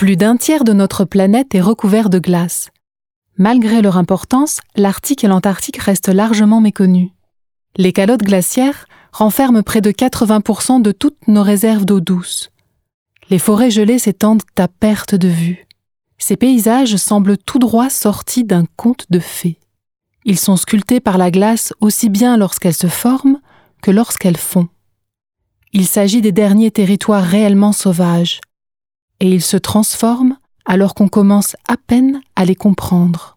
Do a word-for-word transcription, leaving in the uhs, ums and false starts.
Plus d'un tiers de notre planète est recouvert de glace. Malgré leur importance, l'Arctique et l'Antarctique restent largement méconnus. Les calottes glaciaires renferment près de quatre-vingts pour cent de toutes nos réserves d'eau douce. Les forêts gelées s'étendent à perte de vue. Ces paysages semblent tout droit sortis d'un conte de fées. Ils sont sculptés par la glace aussi bien lorsqu'elle se forme que lorsqu'elle fond. Il s'agit des derniers territoires réellement sauvages, et ils se transforment alors qu'on commence à peine à les comprendre.